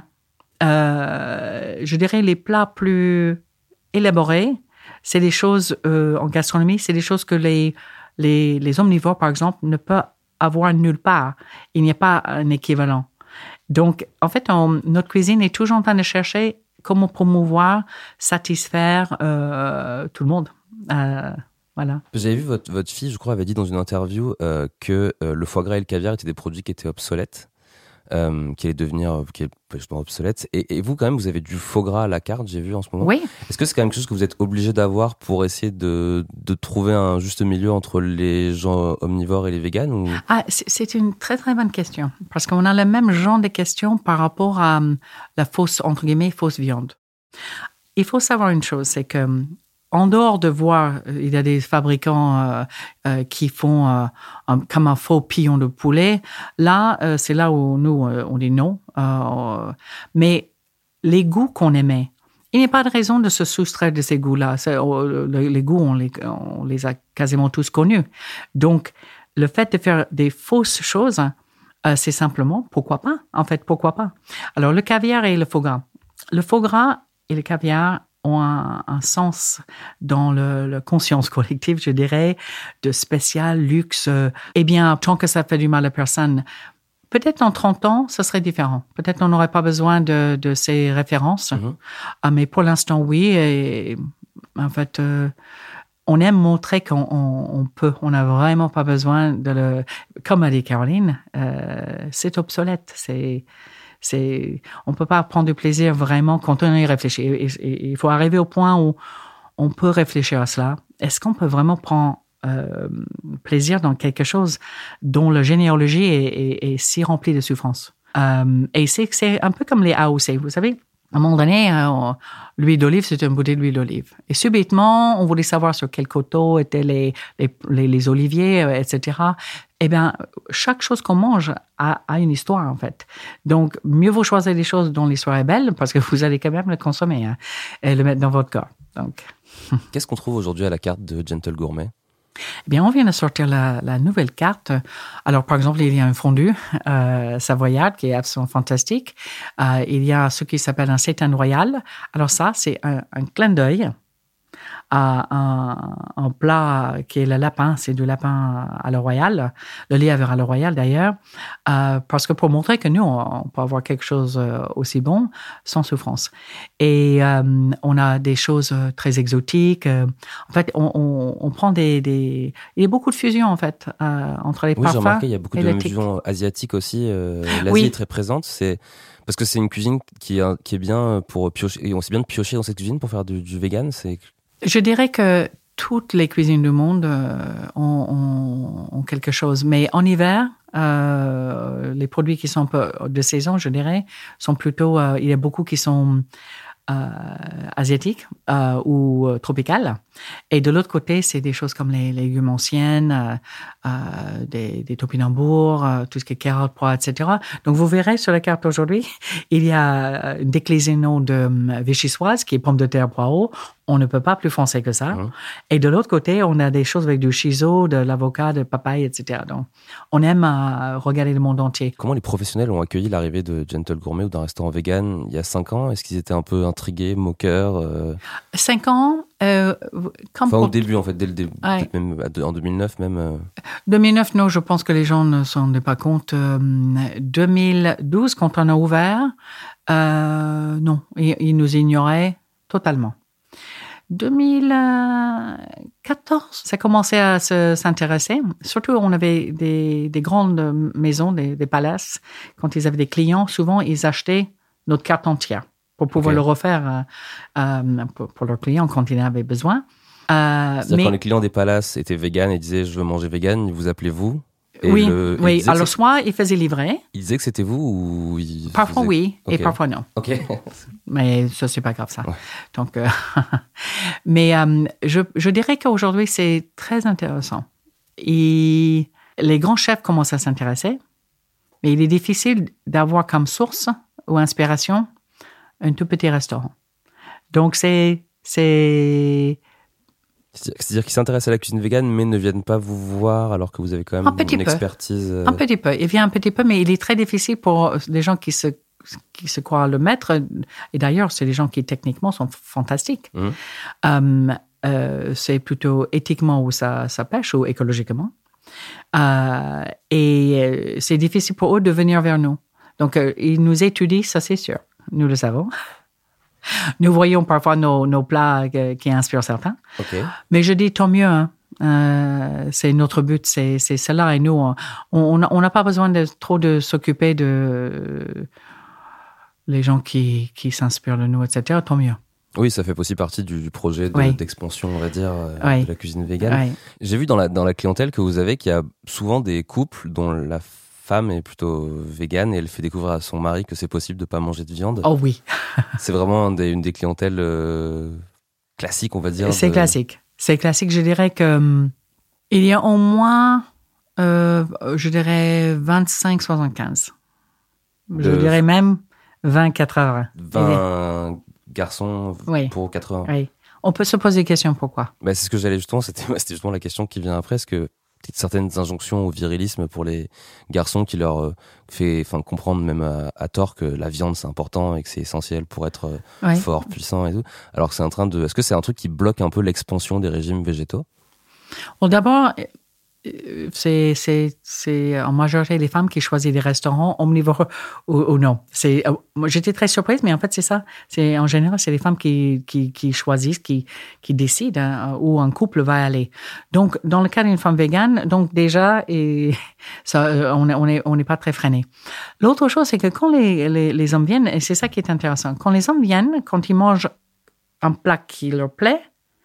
euh, je dirais les plats plus élaborés, c'est des choses, euh, en gastronomie, c'est des choses que les, les, les omnivores, par exemple, ne peuvent avoir nulle part. Il n'y a pas un équivalent. Donc, en fait, on, notre cuisine est toujours en train de chercher comment promouvoir, satisfaire euh, tout le monde. Euh, voilà. J'avais vu votre, votre fille, je crois, avait dit dans une interview euh, que euh, le foie gras et le caviar étaient des produits qui étaient obsolètes, euh, qui allaient devenir qui allaient, justement obsolètes. Et, et vous, quand même, vous avez du faux gras à la carte, j'ai vu en ce moment. Oui. Est-ce que c'est quand même quelque chose que vous êtes obligé d'avoir pour essayer de, de trouver un juste milieu entre les gens omnivores et les véganes ou... Ah, c'est une très, très bonne question. Parce qu'on a le même genre de questions par rapport à la fausse, entre guillemets, fausse viande. Il faut savoir une chose, c'est que en dehors de voir, il y a des fabricants euh, euh, qui font euh, un, comme un faux pilon de poulet. Là, euh, c'est là où nous, euh, on dit non. Euh, mais les goûts qu'on aimait, il n'y a pas de raison de se soustraire de ces goûts-là. Les goûts, on les, on les a quasiment tous connus. Donc, le fait de faire des fausses choses, euh, c'est simplement, pourquoi pas? En fait, pourquoi pas? Alors, le caviar et le foie gras. Le foie gras et le caviar ont un, un sens dans le, le conscience collective, je dirais, de spécial, luxe. Eh bien, tant que ça fait du mal à personne, peut-être en trente ans, ce serait différent. Peut-être on n'aurait pas besoin de, de ces références. Mm-hmm. Ah, mais pour l'instant, oui. Et en fait, euh, on aime montrer qu'on on, on peut, on n'a vraiment pas besoin de le... Comme a dit Caroline, euh, c'est obsolète. C'est, c'est, on ne peut pas prendre du plaisir vraiment quand on y réfléchit. Et, et, il faut arriver au point où on peut réfléchir à cela. Est-ce qu'on peut vraiment prendre euh, plaisir dans quelque chose dont la généalogie est, est, est si remplie de souffrance? Euh, et c'est, c'est un peu comme les A O C, vous savez. À un moment donné, euh, l'huile d'olive, c'était une bouteille d'huile d'olive. Et subitement, on voulait savoir sur quel coteau étaient les, les, les, les oliviers, et cetera. Eh bien, chaque chose qu'on mange a, a une histoire, en fait. Donc, mieux vaut choisir des choses dont l'histoire est belle, parce que vous allez quand même le consommer, hein, et le mettre dans votre corps. Donc. Qu'est-ce qu'on trouve aujourd'hui à la carte de Gentle Gourmet? Eh bien, on vient de sortir la, la nouvelle carte. Alors, par exemple, il y a un fondu euh, savoyard qui est absolument fantastique. Euh, il y a ce qui s'appelle un seitan royal. Alors ça, c'est un, un clin d'œil à un, un plat qui est le lapin. C'est du lapin à la royale, le lièvre à la royale d'ailleurs, euh, parce que pour montrer que nous, on, on peut avoir quelque chose aussi bon sans souffrance. Et euh, on a des choses très exotiques. En fait, on, on, on prend des, des... Il y a beaucoup de fusions, en fait, euh, entre les oui, parfums. Oui, j'ai remarqué, il y a beaucoup de fusions asiatiques aussi. Euh, L'Asie oui. est très présente. C'est... Parce que c'est une cuisine qui est, qui est bien pour piocher. Et on sait bien de piocher dans cette cuisine pour faire du, du vegan. C'est... Je dirais que toutes les cuisines du monde euh, ont, ont, ont quelque chose. Mais en hiver, euh, les produits qui sont un peu de saison, je dirais, sont plutôt... Euh, il y a beaucoup qui sont euh, asiatiques euh, ou euh, tropicales. Et de l'autre côté, c'est des choses comme les, les légumes anciennes, euh, euh, des, des topinambours, euh, tout ce qui est carottes, pois, et cetera. Donc, vous verrez sur la carte aujourd'hui, il y a une déclinaison de euh, vichysoise, qui est pomme de terre, poireaux. On ne peut pas plus foncé que ça. Mmh. Et de l'autre côté, on a des choses avec du shiso, de l'avocat, de papaye, et cetera. Donc, on aime euh, regarder le monde entier. Comment les professionnels ont accueilli l'arrivée de Gentle Gourmet ou d'un restaurant vegan il y a cinq ans? Est-ce qu'ils étaient un peu intrigués, moqueurs euh... Cinq ans euh, Enfin, pour... au début, en fait, dès le début, ouais. même en deux mille neuf, même. Euh... deux mille neuf, non, je pense que les gens ne s'en rendent pas compte. Euh, deux mille douze, quand on a ouvert, euh, non, ils, ils nous ignoraient totalement. deux mille quatorze, ça commençait à se, s'intéresser. Surtout, on avait des, des grandes maisons, des, des palaces. Quand ils avaient des clients, souvent, ils achetaient notre carte entière pour pouvoir okay. le refaire euh, euh, pour, pour leurs clients quand ils en avaient besoin. Euh, C'est-à-dire mais... quand les clients des palaces étaient véganes et disaient « je veux manger vegan », ils vous appelaient vous? Et oui, le, oui. alors soit ils faisaient livrer. Ils disaient que c'était vous ou ils Parfois faisaient... oui, okay. et parfois non. Ok. Mais ça, c'est pas grave, ça. Ouais. Donc, euh... mais euh, je, je dirais qu'aujourd'hui, c'est très intéressant. Et les grands chefs commencent à s'intéresser, mais il est difficile d'avoir comme source ou inspiration un tout petit restaurant. Donc, c'est... c'est... C'est-à-dire qu'ils s'intéressent à la cuisine végane, mais ne viennent pas vous voir alors que vous avez quand même une peu. expertise. Un petit peu. Il vient un petit peu, mais il est très difficile pour les gens qui se, qui se croient le maître. Et d'ailleurs, c'est des gens qui techniquement sont fantastiques. Mmh. Um, euh, c'est plutôt éthiquement où ça, ça pêche ou écologiquement. Euh, et c'est difficile pour eux de venir vers nous. Donc, euh, ils nous étudient, ça c'est sûr. Nous le savons. Nous voyons parfois nos, nos plats qui inspirent certains. Okay. Mais je dis tant mieux. Hein. Euh, c'est notre but, c'est, c'est cela. Et nous, on n'a pas besoin de trop de s'occuper de les gens qui, qui s'inspirent de nous, et cetera. Tant mieux. Oui, ça fait aussi partie du, du projet de, oui. d'expansion, on va dire, oui. de la cuisine végane. Oui. J'ai vu dans la, dans la clientèle que vous avez qu'il y a souvent des couples dont la femme est plutôt végane et elle fait découvrir à son mari que c'est possible de pas manger de viande. Oh oui. C'est vraiment un des, une des clientèles euh, classiques, on va dire. C'est de... classique. C'est classique. Je dirais que um, il y a au moins, euh, je dirais vingt-cinq soixante-quinze. De... Je dirais même vingt quatre-vingts. vingt garçons oui. pour quatre-vingts. Oui. On peut se poser des questions. Pourquoi? Bah, c'est ce que j'allais justement. C'était, c'était justement la question qui vient après. Est-ce que certaines injonctions au virilisme pour les garçons qui leur euh, fait enfin comprendre même à, à tort que la viande c'est important et que c'est essentiel pour être euh, ouais. fort, puissant et tout. Alors que c'est en train de est-ce que c'est un truc qui bloque un peu l'expansion des régimes végétaux? Bon, d'abord c'est, c'est, c'est en majorité les femmes qui choisissent des restaurants omnivores ou, ou non. C'est, moi, j'étais très surprise, mais en fait, c'est ça. C'est, en général, c'est les femmes qui, qui, qui choisissent, qui, qui décident hein, où un couple va aller. Donc, dans le cas d'une femme végane, donc déjà, et ça, on n'est on est, on est pas très freiné. L'autre chose, c'est que quand les, les, les hommes viennent, et c'est ça qui est intéressant, quand les hommes viennent, quand ils mangent un plat qui leur plaît,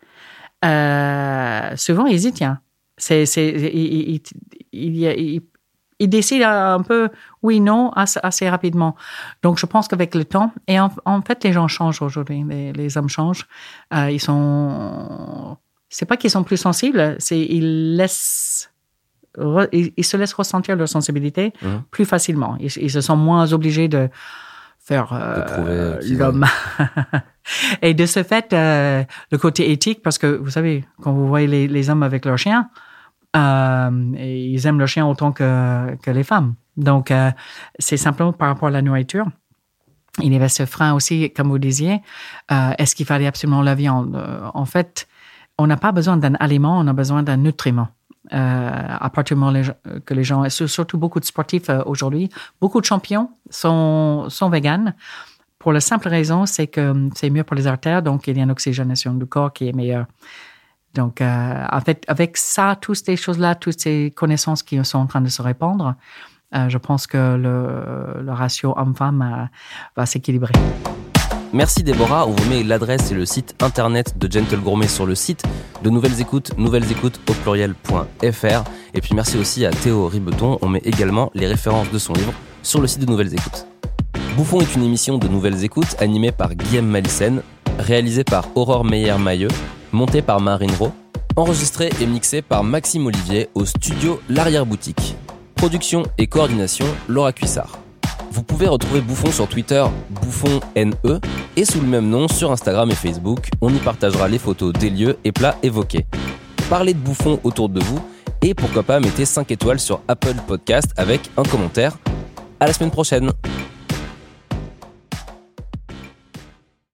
euh, souvent, ils y tiennent. C'est, c'est, il, il, il, il, il décide un peu oui, non, assez, assez rapidement. Donc, je pense qu'avec le temps, et en, en fait, les gens changent aujourd'hui, les, les hommes changent. Euh, ils sont, c'est pas qu'ils sont plus sensibles, c'est ils laissent, re, ils, ils se laissent ressentir leur sensibilité mmh. plus facilement. Ils, ils se sont moins obligés de faire euh, de l'homme. Et de ce fait, euh, le côté éthique, parce que vous savez, quand vous voyez les, les hommes avec leurs chiens, euh, et ils aiment leurs chiens autant que, que les femmes. Donc, euh, c'est simplement par rapport à la nourriture. Il y avait ce frein aussi, comme vous disiez, euh, est-ce qu'il fallait absolument la viande? En fait, on n'a pas besoin d'un aliment, on a besoin d'un nutriment. Euh, à partir du moment que les gens, surtout beaucoup de sportifs euh, aujourd'hui, beaucoup de champions sont, sont véganes. Pour la simple raison, c'est que c'est mieux pour les artères, donc il y a une oxygénation du corps qui est meilleure. Donc, euh, en fait, avec ça, toutes ces choses-là, toutes ces connaissances qui sont en train de se répandre, euh, je pense que le, le ratio homme-femme euh, va s'équilibrer. Merci Déborah, on vous met l'adresse et le site internet de Gentle Gourmet sur le site de Nouvelles Écoutes, nouvelles écoutes au pluriel point f r. Et puis merci aussi à Théo Ribeton, on met également les références de son livre sur le site de Nouvelles Écoutes. Bouffon est une émission de Nouvelles Écoutes animée par Guillaume Malissen, réalisée par Aurore Meyer-Mailleux, montée par Marine Rowe, enregistrée et mixée par Maxime Olivier au studio L'Arrière-Boutique. Production et coordination, Laura Cuissard. Vous pouvez retrouver Bouffon sur Twitter, Bouffon N E, et sous le même nom sur Instagram et Facebook. On y partagera les photos des lieux et plats évoqués. Parlez de Bouffon autour de vous, et pourquoi pas mettez cinq étoiles sur Apple Podcast avec un commentaire. À la semaine prochaine!